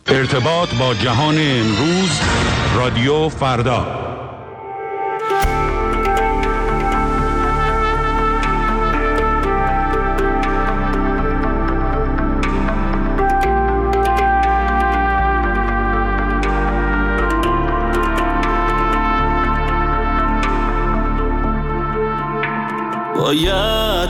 ارتباط با جهان امروز، رادیو فردا. باید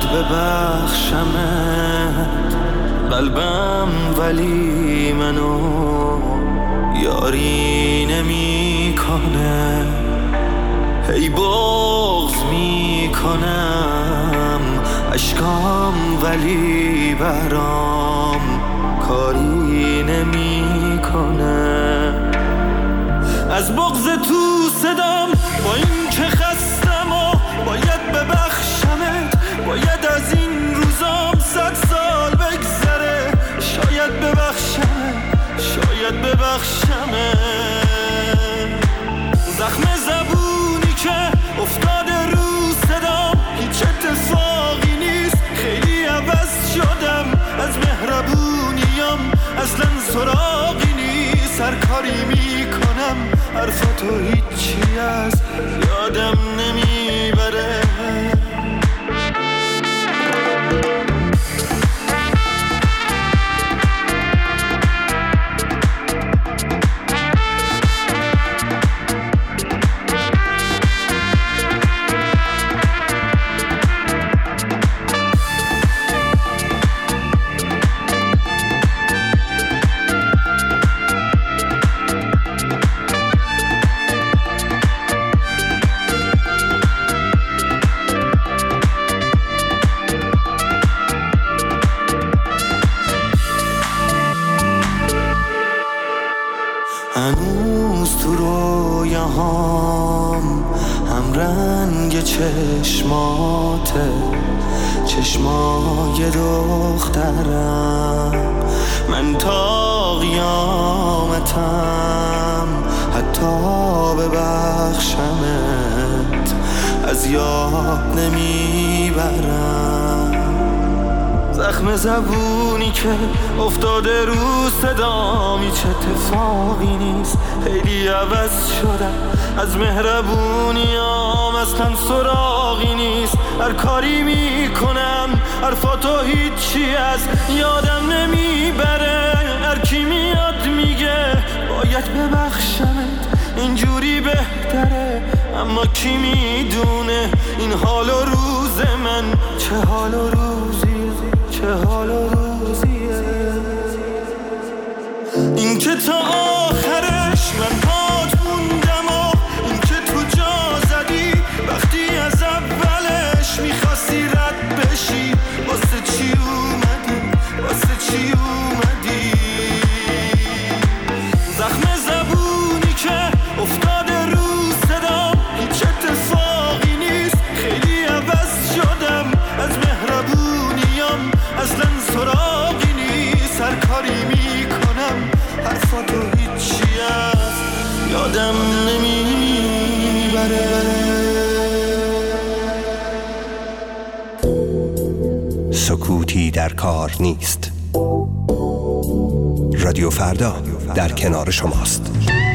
ببخشمت قلبم، ولی منو یاری نمی کنه. هی بغض می کنم اشکام، ولی برام کاری نمی کنه. از بغض تو صدام با این که خستم و باید ببخشمت، باید از این روزام 100 سال بگذره. شاید ببخشمت زخم زبونی که افتاده رو صدام، هیچ اتفاقی نیست، خیلی عوض شدم. از مهربونیام اصلا سراغی نیست، هر کاری میکنم حرفاتو هیچی از یادم نمیبره. هنوز تو رویاهام هم رنگ چشماته، چشمای دخترم. من تا قیامتم حتی ببخشمت از یاد نمیبرم. زخم زبونی که افتاده رو صدام، هیچ اتفاقی نیست، خیلی عوض شدم. از مهربونیام اصلا سراغی نیست، هر کاری میکنم حرفاتو هیچی از یادم نمیبره. هر کی میاد میگه باید ببخشمت، اینجوری بهتره، اما کی میدونه این حال و روز من چه حال و روزیه. این که تا آخرش من پات موندم و این که تو جا زدی وقتی از اولش میخواستی رد بشی. واسه چی اومدی؟ زخم زبونی که افتاده رو صدام، هیچ اتفاقی نیست، خیلی عوض شدم. از مهربونیام اصلا سراغی نیست، هر کاری میکنم حرفاتو هیچی از یادم نمیبره. سکوتی در کار نیست. رادیو فردا در کنار شماست.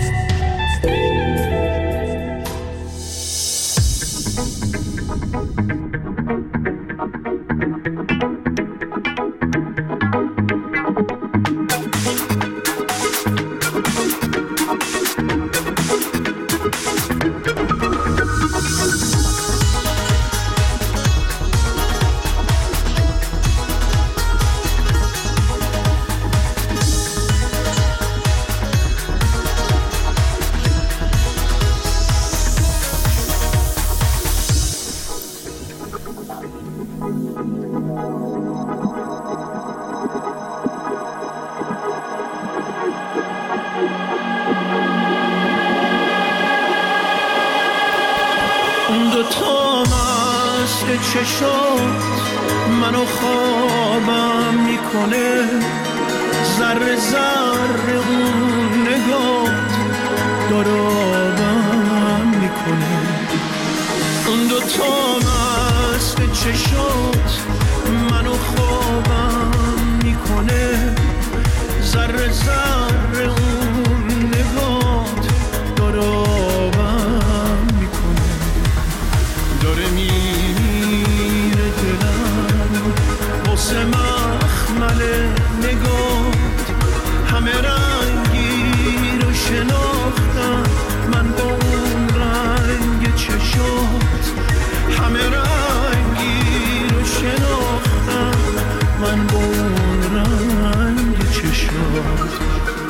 دوتا مست چشات منو خوابم میکنه، ذره ذره اون نگات دارابم میکنه. اون دوتا مست چشات منو خوابم میکنه، ذره ذره اون نگات داره آبم میکنه، داره میره دلم واسه مخمل نگات. همه رنگی رو شناختم من با اون رنگ چشات، همه رنگی رو شناختم من با اون رنگ چشات.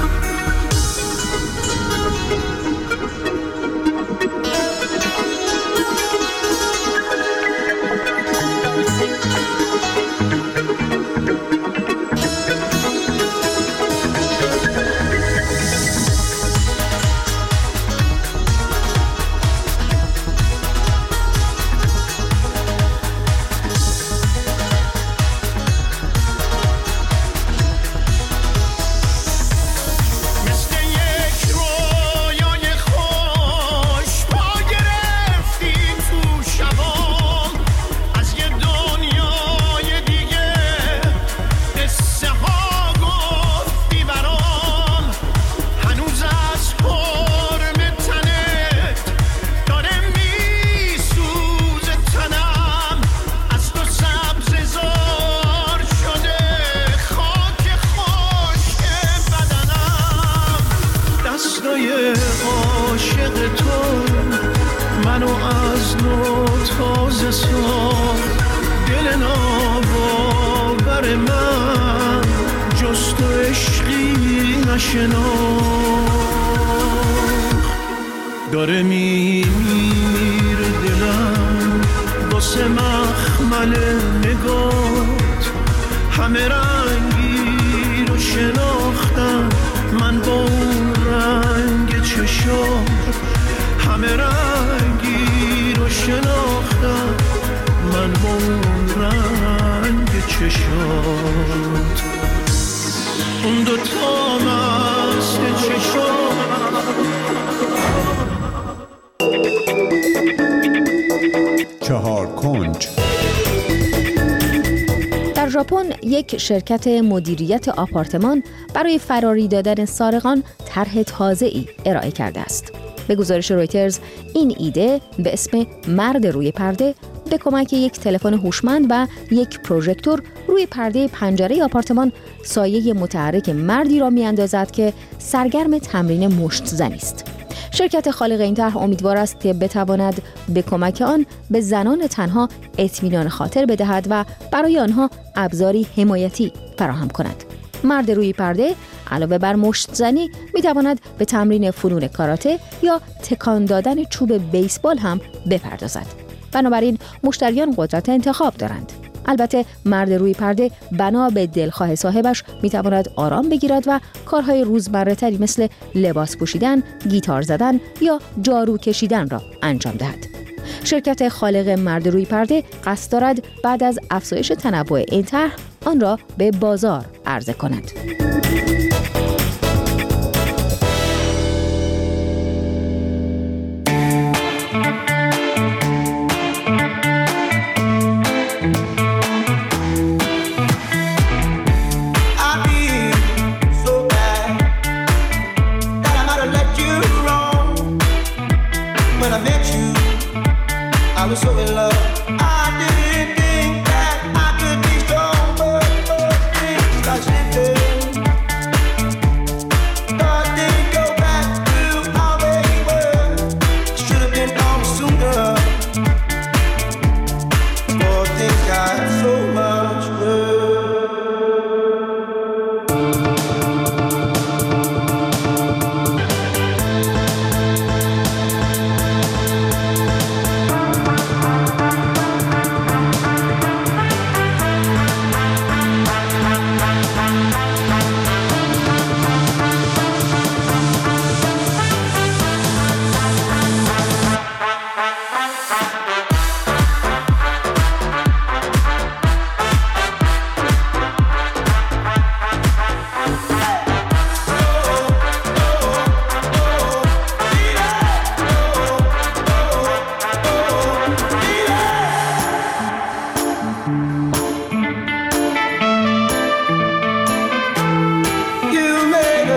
عاشق تو منو از نو تازه ساخت، دل ناباور من جز تو عشقی نشناخت. داره میمیره دلم واسه مخمل نگات، همه رنگی رو شناختم من با اون رنگ چشات، همه رنگی رو شناختم من با اون رنگ چشات. اون دوتا مست چشات. چهار کنج. در ژاپن یک شرکت مدیریت آپارتمان برای فراری دادن سارقان طرح تازه‌ای ارائه کرده است. به گزارش رویترز این ایده به اسم مرد روی پرده به کمک یک تلفن هوشمند و یک پروژکتور روی پرده پنجره آپارتمان سایه متحرک مردی را می‌اندازد که سرگرم تمرین مشت زنی است. شرکت خالق این طرح امیدوار است که بتواند به کمک آن به زنان تنها اطمینان خاطر بدهد و برای آنها ابزاری حمایتی فراهم کند. مرد روی پرده علاوه بر مشت زنی میتواند به تمرین فنون کاراته یا تکان دادن چوب بیسبال هم بپردازد. بنابراین مشتریان قدرت انتخاب دارند. البته مرد روی پرده بنا به دلخواه صاحبش میتواند آرام بگیرد و کارهای روزمره‌تری مثل لباس پوشیدن، گیتار زدن یا جارو کشیدن را انجام دهد. شرکت خالق مرد روی پرده قصد دارد بعد از افزایش تنوع این طرح آن را به بازار عرضه کند.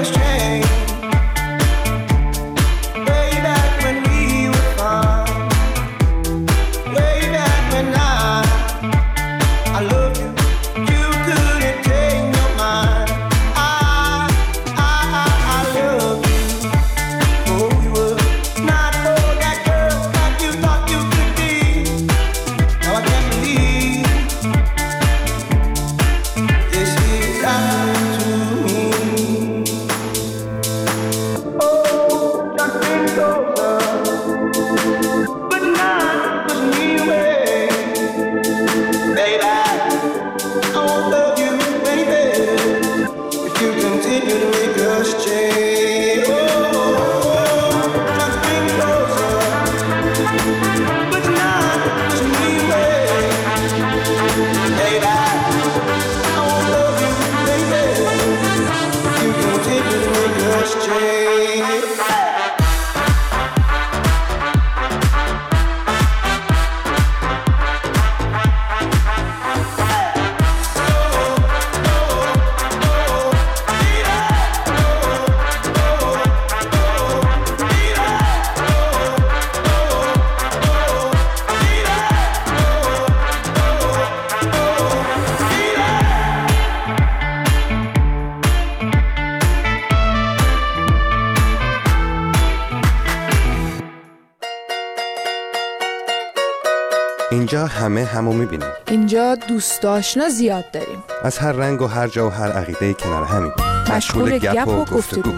اینجا همه همو میبینیم. اینجا دوست آشنا زیاد داریم. از هر رنگ و هر جا و هر عقیده کنار همیم. مشغول گپ و گفتگو.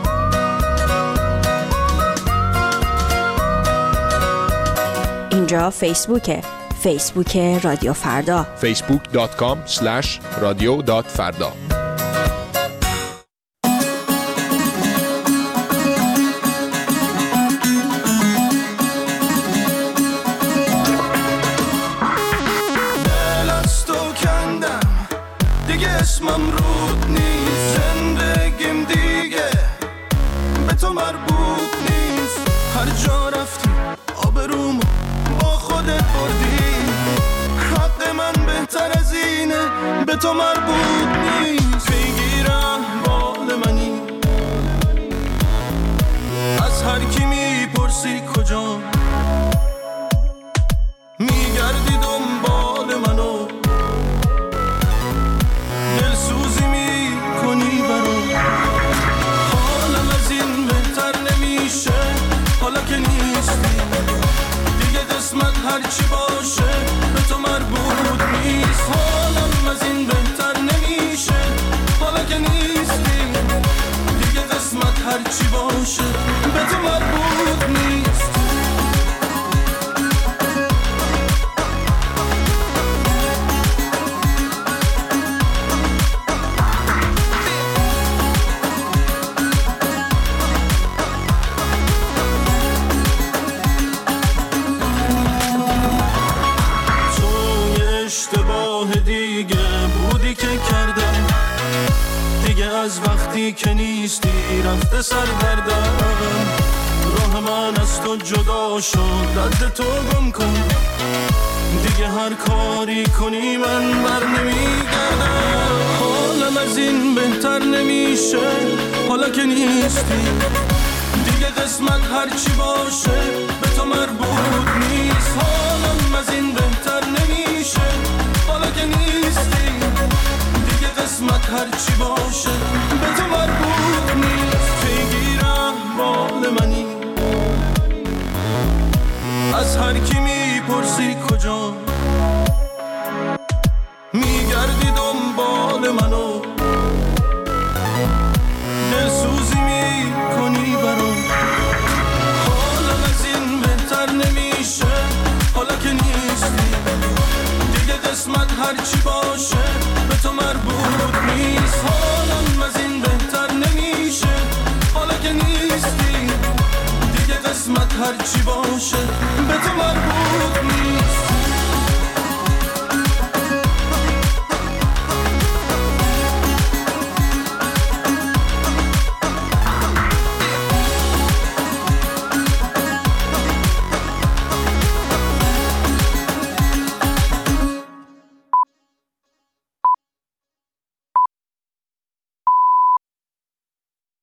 اینجا فیسبوکه. فیسبوک رادیو فردا. facebook.com/radio.farda. اسمم رود نیست، زندگیم دیگه به تو مربوط نیست. هر جا رفتی آبرومو با خودت بردی، حق من بهتر از اینه به تو مربوط نیست. بگیرم بال منی از هر کی میپرسی کجا، میگردی دنبال منو، دلسوزی میکنی برام. حالم از این بهتر نمیشه حالا که نیستی دیگه، قسمت هرچی باشه به تو مربوط نیست. حالم از این بهتر نمیشه حالا که نیستی دیگه، قسمت هرچی باشه به تو مربوط نیست. از وقتی که نیستی رفته سرگردم، راه من از تو جدا شد، رد تو گم کن دیگه، هر کاری کنی من بر نمیگردم. حالم از این بهتر نمیشه حالا که نیستی دیگه، قسمت هرچی باشه به تو مربوط نیست. حالم از این بهتر نمیشه حالا که نیستی دیگه، قسمت هرچی باشه به تو مربوط نیست. بگیرم بال منی از هر کی میپرسی کجا، میگردی دنبال منو، دلسوزی میکنی برام. حالم از این بهتر نمیشه حالا که نیستی دیگه، قسمت هرچی باشه به تو مربوط نیست. حالم از این بهتر نمیشه حالا که نیستی دیگه، قسمت هرچی باشه